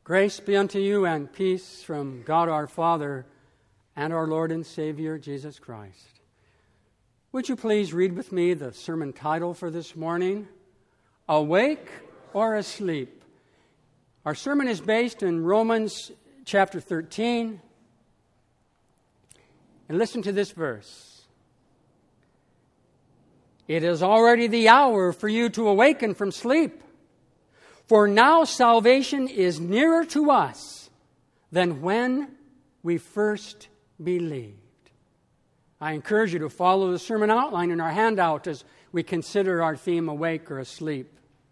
Grace be unto you and peace from God our Father and our Lord and Savior, Jesus Christ. Would you please read with me the sermon title for this morning, Awake or Asleep? Our sermon is based in Romans chapter 13. And listen to this verse. It is already the hour for you to awaken from sleep. For now salvation is nearer to us than when we first believed. I encourage you to follow the sermon outline in our handout as we consider our theme, Awake or Asleep.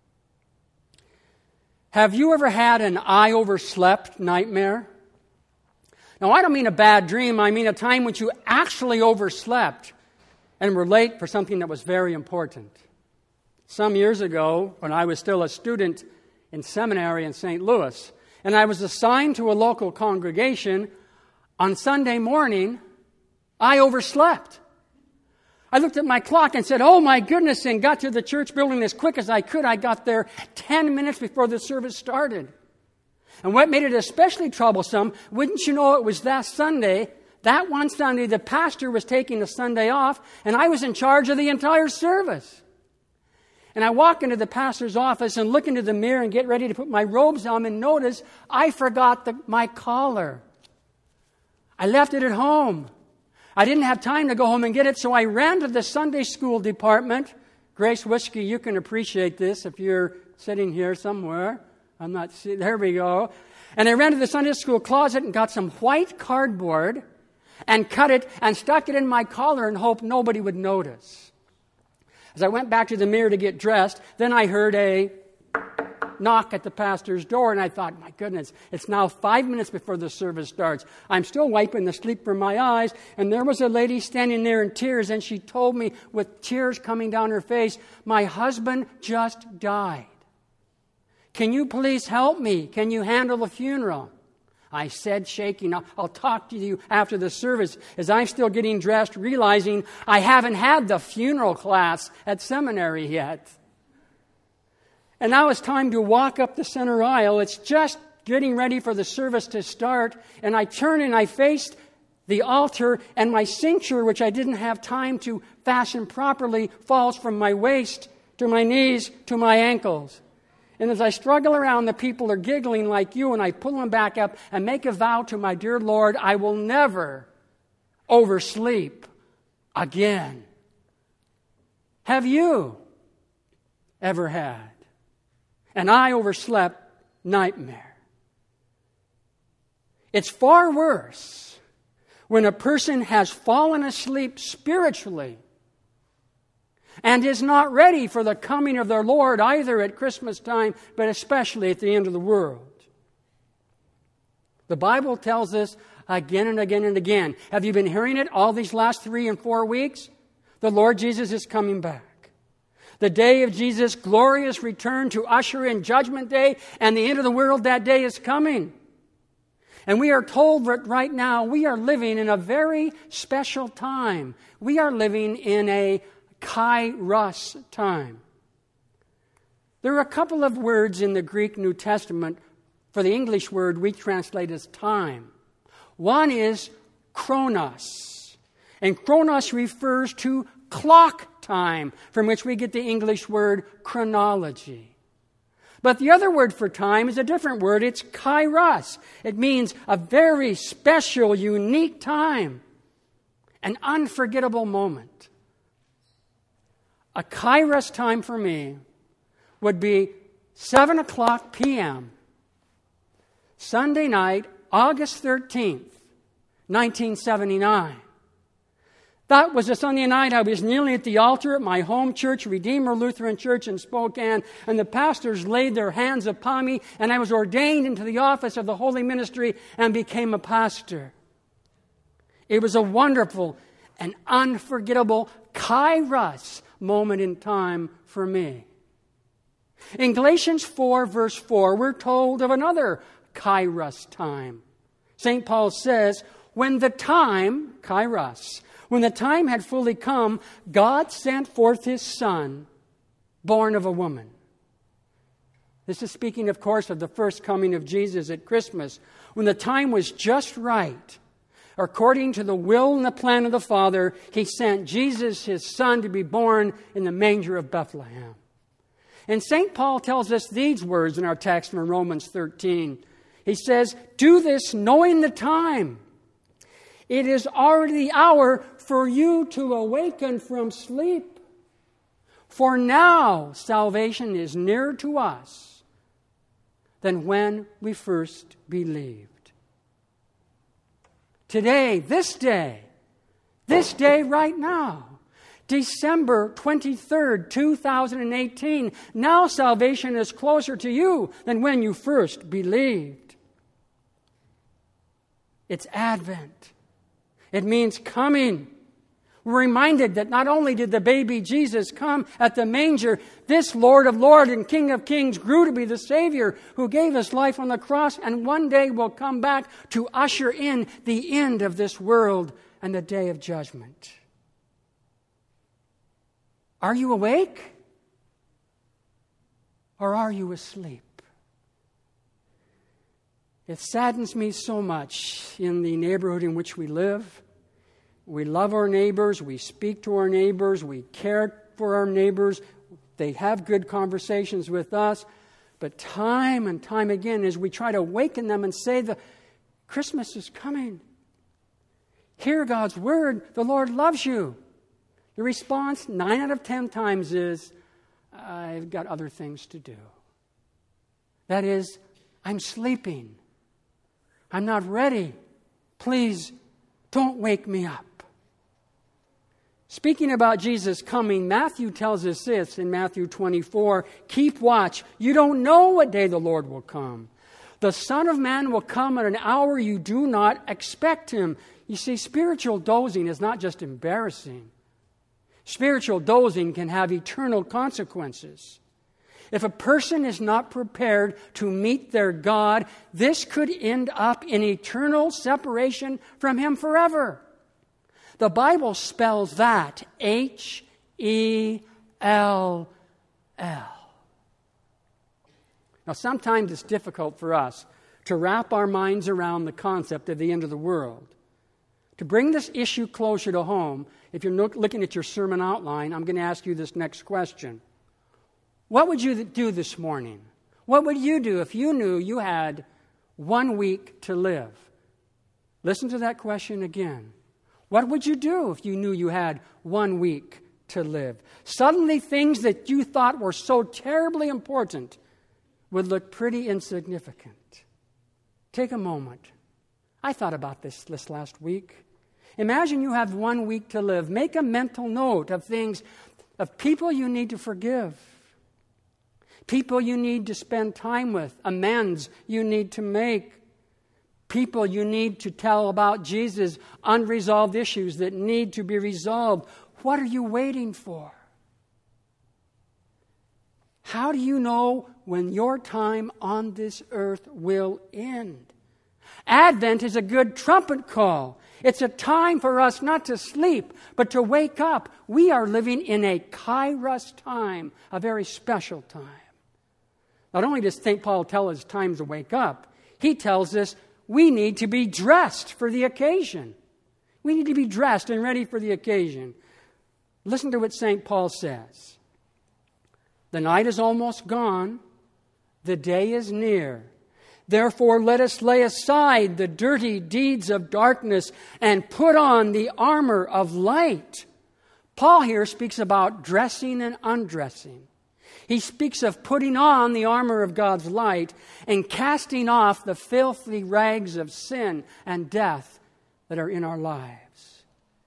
Have you ever had an I overslept nightmare? Now, I don't mean a bad dream. I mean a time when you actually overslept and were late for something that was very important. Some years ago, when I was still a student in seminary in St. Louis, and I was assigned to a local congregation, on Sunday morning, I overslept. I looked at my clock and said, oh my goodness, and got to the church building as quick as I could. I got there 10 minutes before the service started. And what made it especially troublesome, wouldn't you know it was that Sunday, that one Sunday, the pastor was taking a Sunday off, and I was in charge of the entire service. And I walk into the pastor's office and look into the mirror and get ready to put my robes on and notice I forgot my collar. I left it at home. I didn't have time to go home and get it, so I ran to the Sunday school department. Grace Whiskey, you can appreciate this if you're sitting here somewhere. There we go. And I ran to the Sunday school closet and got some white cardboard and cut it and stuck it in my collar and hoped nobody would notice. As I went back to the mirror to get dressed, then I heard a knock at the pastor's door, and I thought, my goodness, it's now 5 minutes before the service starts. I'm still wiping the sleep from my eyes, and there was a lady standing there in tears, and she told me with tears coming down her face, my husband just died. Can you please help me? Can you handle the funeral? I said, shaking, I'll talk to you after the service, as I'm still getting dressed, realizing I haven't had the funeral class at seminary yet. And now it's time to walk up the center aisle. It's just getting ready for the service to start, and I turn and I face the altar, and my cincture, which I didn't have time to fasten properly, falls from my waist to my knees to my ankles. And as I struggle around, the people are giggling like you, and I pull them back up and make a vow to my dear Lord, I will never oversleep again. Have you ever had an I overslept nightmare? It's far worse when a person has fallen asleep spiritually and is not ready for the coming of their Lord either at Christmas time, but especially at the end of the world. The Bible tells us again and again and again. Have you been hearing it all these last 3 and 4 weeks? The Lord Jesus is coming back. The day of Jesus' glorious return to usher in Judgment Day and the end of the world, that day is coming. And we are told that right now we are living in a very special time. We are living in a Kairos time. There are a couple of words in the Greek New Testament for the English word we translate as time. One is chronos. And chronos refers to clock time, from which we get the English word chronology. But the other word for time is a different word. It's kairos. It means a very special, unique time. An unforgettable moment. A kairos time for me would be 7 o'clock p.m. Sunday night, August 13th, 1979. That was a Sunday night I was kneeling at the altar at my home church, Redeemer Lutheran Church in Spokane, and the pastors laid their hands upon me, and I was ordained into the office of the holy ministry and became a pastor. It was a wonderful and unforgettable kairos moment in time for me. In Galatians 4, verse 4, we're told of another kairos time. St. Paul says, when the time, kairos, when the time had fully come, God sent forth His Son, born of a woman. This is speaking, of course, of the first coming of Jesus at Christmas, when the time was just right. According to the will and the plan of the Father, He sent Jesus, His Son, to be born in the manger of Bethlehem. And St. Paul tells us these words in our text from Romans 13. He says, "Do this knowing the time. It is already the hour for you to awaken from sleep. For now salvation is nearer to us than when we first believed." Today, this day right now, December 23rd, 2018, now salvation is closer to you than when you first believed. It's Advent. It means coming. We're reminded that not only did the baby Jesus come at the manger, this Lord of Lords and King of Kings grew to be the Savior who gave His life on the cross and one day will come back to usher in the end of this world and the day of judgment. Are you awake? Or are you asleep? It saddens me so much in the neighborhood in which we live. We love our neighbors, we speak to our neighbors, we care for our neighbors, they have good conversations with us, but time and time again as we try to awaken them and say that Christmas is coming, hear God's word, the Lord loves you. The response 9 out of 10 times is, I've got other things to do. That is, I'm sleeping. I'm not ready. Please don't wake me up. Speaking about Jesus coming, Matthew tells us this in Matthew 24, "Keep watch. You don't know what day the Lord will come. The Son of Man will come at an hour you do not expect Him." You see, spiritual dozing is not just embarrassing. Spiritual dozing can have eternal consequences. If a person is not prepared to meet their God, this could end up in eternal separation from Him forever. The Bible spells that H-E-L-L. Now, sometimes it's difficult for us to wrap our minds around the concept of the end of the world. To bring this issue closer to home, if you're looking at your sermon outline, I'm going to ask you this next question. What would you do this morning? What would you do if you knew you had 1 week to live? Listen to that question again. What would you do if you knew you had 1 week to live? Suddenly things that you thought were so terribly important would look pretty insignificant. Take a moment. I thought about this last week. Imagine you have 1 week to live. Make a mental note of things, of people you need to forgive, people you need to spend time with, amends you need to make, people you need to tell about Jesus, unresolved issues that need to be resolved. What are you waiting for? How do you know when your time on this earth will end? Advent is a good trumpet call. It's a time for us not to sleep, but to wake up. We are living in a kairos time, a very special time. Not only does St. Paul tell us time to wake up, he tells us we need to be dressed for the occasion. We need to be dressed and ready for the occasion. Listen to what St. Paul says. The night is almost gone. The day is near. Therefore, let us lay aside the dirty deeds of darkness and put on the armor of light. Paul here speaks about dressing and undressing. He speaks of putting on the armor of God's light and casting off the filthy rags of sin and death that are in our lives.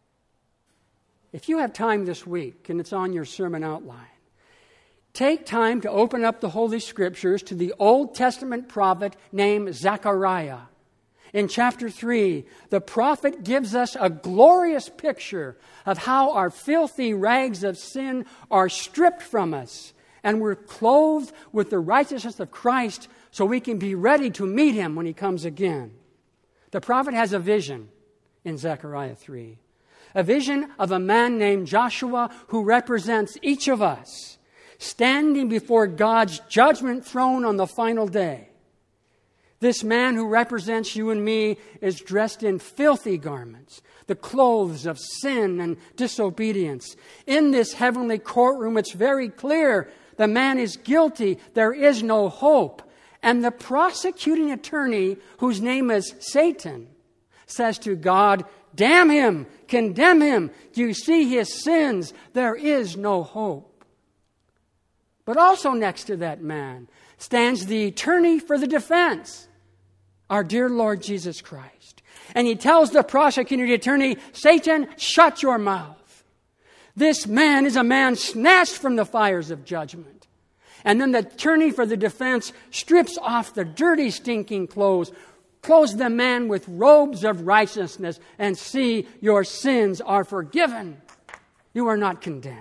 If you have time this week, and it's on your sermon outline, take time to open up the Holy Scriptures to the Old Testament prophet named Zechariah. In chapter 3, the prophet gives us a glorious picture of how our filthy rags of sin are stripped from us and we're clothed with the righteousness of Christ so we can be ready to meet Him when He comes again. The prophet has a vision in Zechariah 3. A vision of a man named Joshua who represents each of us. standing before God's judgment throne on the final day. This man who represents you and me is dressed in filthy garments, the clothes of sin and disobedience. In this heavenly courtroom, it's very clear the man is guilty. There is no hope. And the prosecuting attorney, whose name is Satan, says to God, "Damn him, condemn him. Do you see his sins? There is no hope." But also next to that man stands the attorney for the defense, our dear Lord Jesus Christ. And he tells the prosecuting attorney, "Satan, shut your mouth. This man is a man snatched from the fires of judgment." And then the attorney for the defense strips off the dirty, stinking clothes, clothes the man with robes of righteousness, and see, your sins are forgiven. You are not condemned.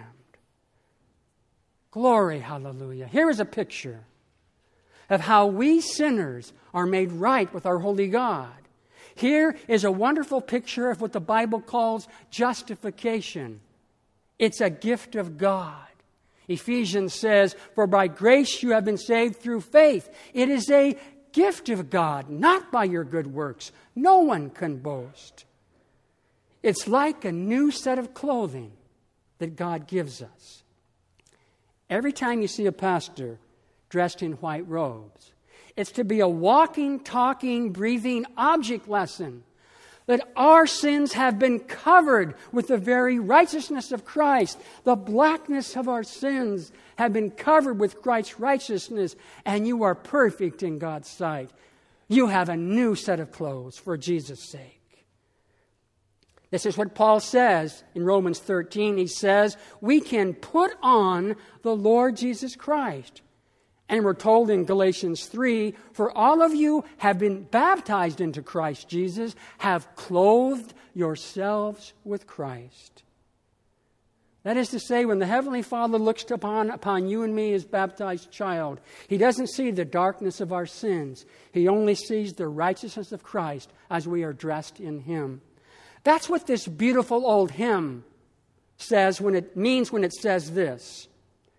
Glory, hallelujah. Here is a picture of how we sinners are made right with our holy God. Here is a wonderful picture of what the Bible calls justification. It's a gift of God. Ephesians says, "For by grace you have been saved through faith." It is a gift of God, not by your good works. No one can boast. It's like a new set of clothing that God gives us. Every time you see a pastor dressed in white robes, it's to be a walking, talking, breathing object lesson that our sins have been covered with the very righteousness of Christ. The blackness of our sins have been covered with Christ's righteousness, and you are perfect in God's sight. You have a new set of clothes for Jesus' sake. This is what Paul says in Romans 13. He says, we can put on the Lord Jesus Christ. And we're told in Galatians 3, "For all of you have been baptized into Christ Jesus, have clothed yourselves with Christ." That is to say, when the Heavenly Father looks upon you and me as baptized child, He doesn't see the darkness of our sins. He only sees the righteousness of Christ as we are dressed in Him. That's what this beautiful old hymn says when it says this: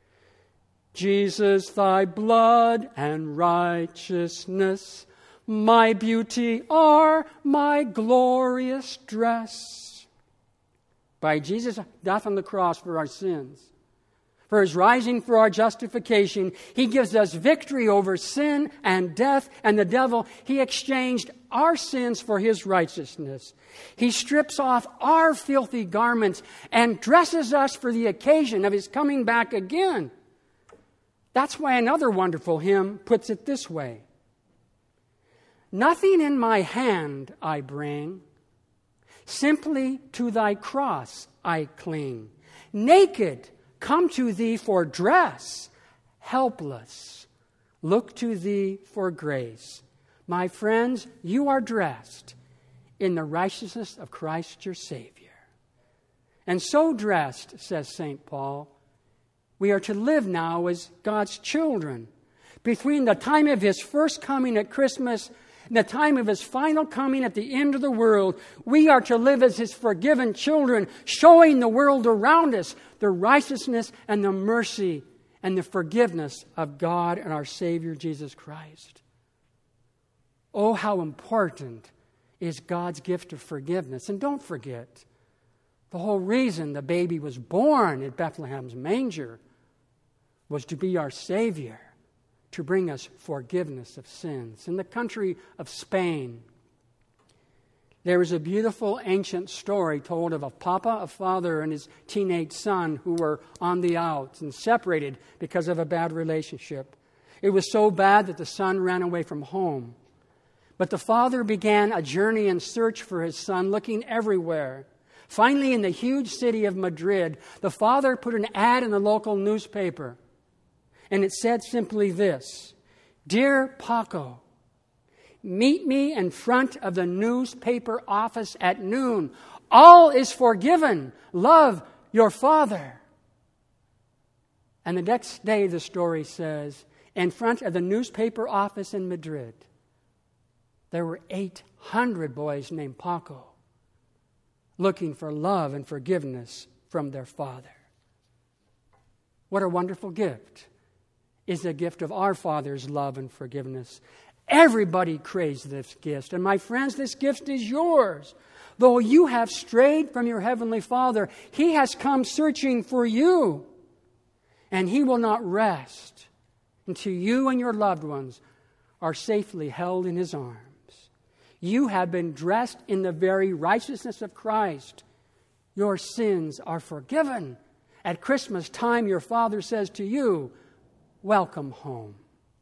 "Jesus, thy blood and righteousness, my beauty are my glorious dress." By Jesus' death on the cross for our sins, for His rising for our justification, He gives us victory over sin and death and the devil. He exchanged our sins for His righteousness. He strips off our filthy garments and dresses us for the occasion of His coming back again. That's why another wonderful hymn puts it this way: "Nothing in my hand I bring, simply to thy cross I cling. Naked, come to thee for dress, helpless, look to thee for grace." My friends, you are dressed in the righteousness of Christ your Savior. And so dressed, says St. Paul, we are to live now as God's children. Between the time of His first coming at Christmas and the time of His final coming at the end of the world, we are to live as His forgiven children, showing the world around us the righteousness and the mercy and the forgiveness of God and our Savior Jesus Christ. Oh, how important is God's gift of forgiveness. And don't forget, the whole reason the baby was born at Bethlehem's manger was to be our Savior, to bring us forgiveness of sins. In the country of Spain, there is a beautiful ancient story told of a papa, a father, and his teenage son who were on the outs and separated because of a bad relationship. It was so bad that the son ran away from home. But the father began a journey and search for his son, looking everywhere. Finally, in the huge city of Madrid, the father put an ad in the local newspaper. And it said simply this: "Dear Paco, meet me in front of the newspaper office at noon. All is forgiven. Love, your father." And the next day, the story says, in front of the newspaper office in Madrid, there were 800 boys named Paco looking for love and forgiveness from their father. What a wonderful gift is the gift of our Father's love and forgiveness. Everybody craves this gift. And my friends, this gift is yours. Though you have strayed from your Heavenly Father, He has come searching for you. And He will not rest until you and your loved ones are safely held in His arms. You have been dressed in the very righteousness of Christ. Your sins are forgiven. At Christmas time, your Father says to you, welcome home.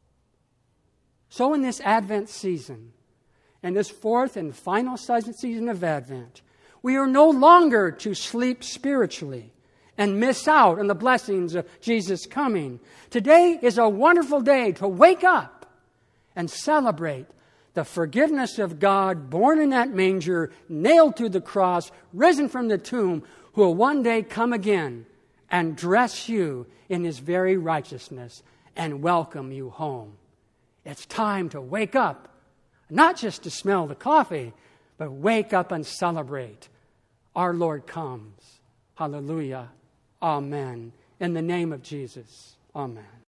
So in this Advent season, and this fourth and final season of Advent, we are no longer to sleep spiritually and miss out on the blessings of Jesus' coming. Today is a wonderful day to wake up and celebrate the forgiveness of God, born in that manger, nailed to the cross, risen from the tomb, who will one day come again and dress you in His very righteousness and welcome you home. It's time to wake up, not just to smell the coffee, but wake up and celebrate. Our Lord comes. Hallelujah. Amen. In the name of Jesus. Amen.